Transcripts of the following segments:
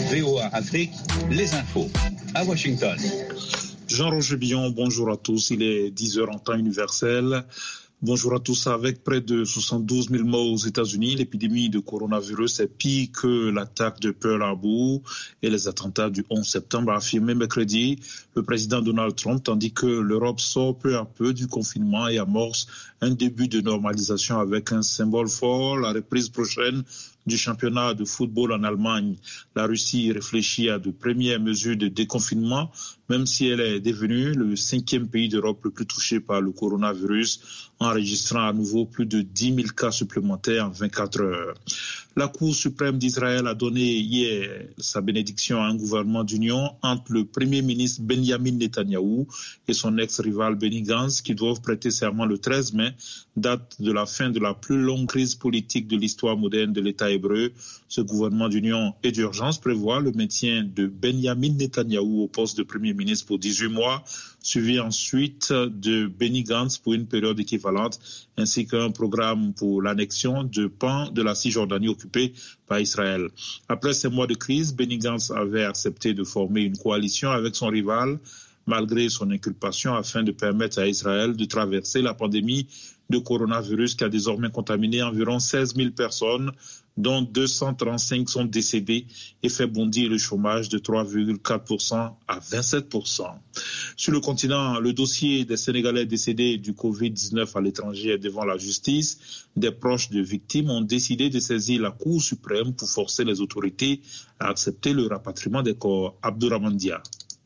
VOA Afrique, les infos à Washington. Jean-Roger Billon, bonjour à tous. Il est 10h en temps universel. Bonjour à tous. Avec près de 72 000 morts aux États-Unis, l'épidémie de coronavirus est pire que l'attaque de Pearl Harbor et les attentats du 11 septembre, a affirmé mercredi le président Donald Trump, tandis que l'Europe sort peu à peu du confinement et amorce un début de normalisation avec un symbole fort, la reprise prochaine du championnat de football en Allemagne. La Russie réfléchit à de premières mesures de déconfinement, même si elle est devenue le 5e pays d'Europe le plus touché par le coronavirus, enregistrant à nouveau plus de 10 000 cas supplémentaires en 24 heures. La Cour suprême d'Israël a donné hier sa bénédiction à un gouvernement d'union entre le Premier ministre Benjamin Netanyahou et son ex-rival Benny Gantz, qui doivent prêter serment le 13 mai, date de la fin de la plus longue crise politique de l'histoire moderne de l'État hébreu. Ce gouvernement d'union et d'urgence prévoit le maintien de Benjamin Netanyahou au poste de Premier ministre pour 18 mois, suivi ensuite de Benny Gantz pour une période équivalente, ainsi qu'un programme pour l'annexion de pans de la Cisjordanie occupée par Israël. Après ces mois de crise, Benny Gantz avait accepté de former une coalition avec son rival, malgré son inculpation, afin de permettre à Israël de traverser la pandémie de coronavirus qui a désormais contaminé environ 16 000 personnes, dont 235 sont décédés et fait bondir le chômage de 3,4% à 27%. Sur le continent, le dossier des Sénégalais décédés du Covid-19 à l'étranger est devant la justice. Des proches de victimes ont décidé de saisir la Cour suprême pour forcer les autorités à accepter le rapatriement des corps. Abdourahmane Dia.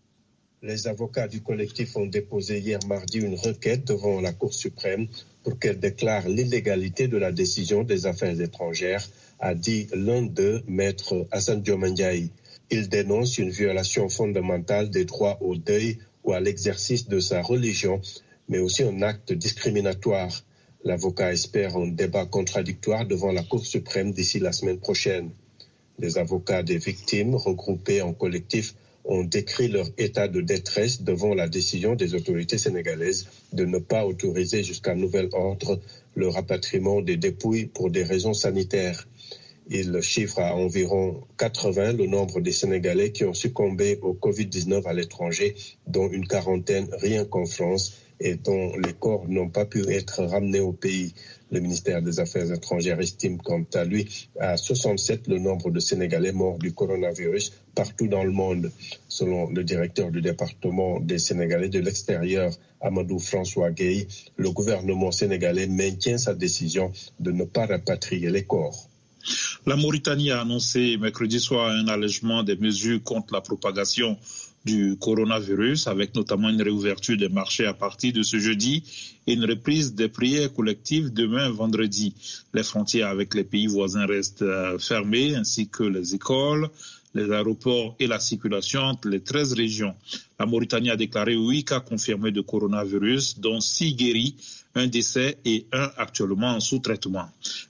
Les avocats du collectif ont déposé hier mardi une requête devant la Cour suprême pour qu'elle déclare l'illégalité de la décision des affaires étrangères, a dit l'un d'eux, maître Hassan Diomane Ndiaye. Il dénonce une violation fondamentale des droits au deuil ou à l'exercice de sa religion, mais aussi un acte discriminatoire. L'avocat espère un débat contradictoire devant la Cour suprême d'ici la semaine prochaine. Les avocats des victimes, regroupés en collectif, ont décrit leur état de détresse devant la décision des autorités sénégalaises de ne pas autoriser jusqu'à nouvel ordre le rapatriement des dépouilles pour des raisons sanitaires. Il chiffre à environ 80 le nombre des Sénégalais qui ont succombé au Covid-19 à l'étranger, dont une quarantaine rien qu'en France, et dont les corps n'ont pas pu être ramenés au pays. Le ministère des Affaires étrangères estime quant à lui à 67 le nombre de Sénégalais morts du coronavirus partout dans le monde. Selon le directeur du département des Sénégalais de l'extérieur, Amadou François Gueye, le gouvernement sénégalais maintient sa décision de ne pas rapatrier les corps. La Mauritanie a annoncé mercredi soir un allègement des mesures contre la propagation du coronavirus, avec notamment une réouverture des marchés à partir de ce jeudi et une reprise des prières collectives demain vendredi. Les frontières avec les pays voisins restent fermées, ainsi que les écoles, les aéroports et la circulation entre les 13 régions. La Mauritanie a déclaré 8 cas confirmés de coronavirus, dont 6 guéris, 1 décès et 1 actuellement en sous-traitement.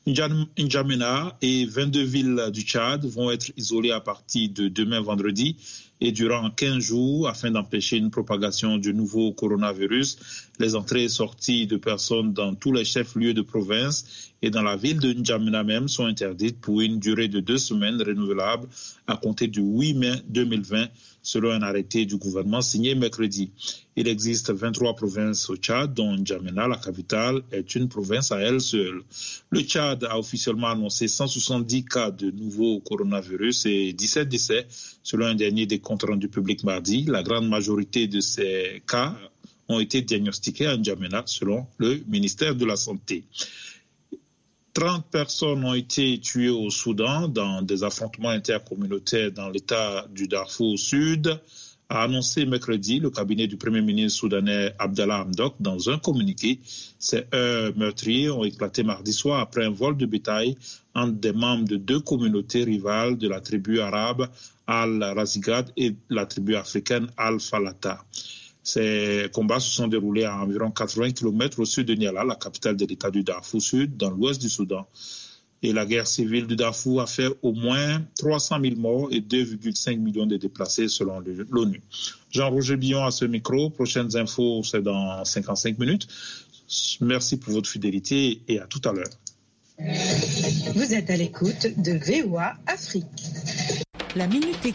N'Djamena et 22 villes du Tchad vont être isolées à partir de demain vendredi et durant 15 jours afin d'empêcher une propagation du nouveau coronavirus. Les entrées et sorties de personnes dans tous les chefs-lieux de province et dans la ville de N'Djamena même sont interdites pour une durée de 2 semaines renouvelable à compter du 8 mai 2020, selon un arrêté du gouvernement signé mercredi. Il existe 23 provinces au Tchad, dont N'Djamena, la capitale, est une province à elle seule. Le Tchad a officiellement annoncé 170 cas de nouveau coronavirus et 17 décès, selon un dernier des comptes rendus publics mardi. La grande majorité de ces cas ont été diagnostiqués à N'Djamena, selon le ministère de la Santé. 30 personnes ont été tuées au Soudan dans des affrontements intercommunautaires dans l'État du Darfour Sud, a annoncé mercredi le cabinet du Premier ministre soudanais Abdallah Hamdok dans un communiqué. Ces heurts meurtriers ont éclaté mardi soir après un vol de bétail entre des membres de 2 communautés rivales de la tribu arabe Al-Razigad et la tribu africaine Al-Falata. Ces combats se sont déroulés à environ 80 km au sud de Niala, la capitale de l'État du Darfour Sud, dans l'ouest du Soudan. Et la guerre civile du Darfour a fait au moins 300 000 morts et 2,5 millions de déplacés selon l'ONU. Jean-Roger Billon à ce micro. Prochaines infos, c'est dans 55 minutes. Merci pour votre fidélité et à tout à l'heure. Vous êtes à l'écoute de VOA Afrique. La Minute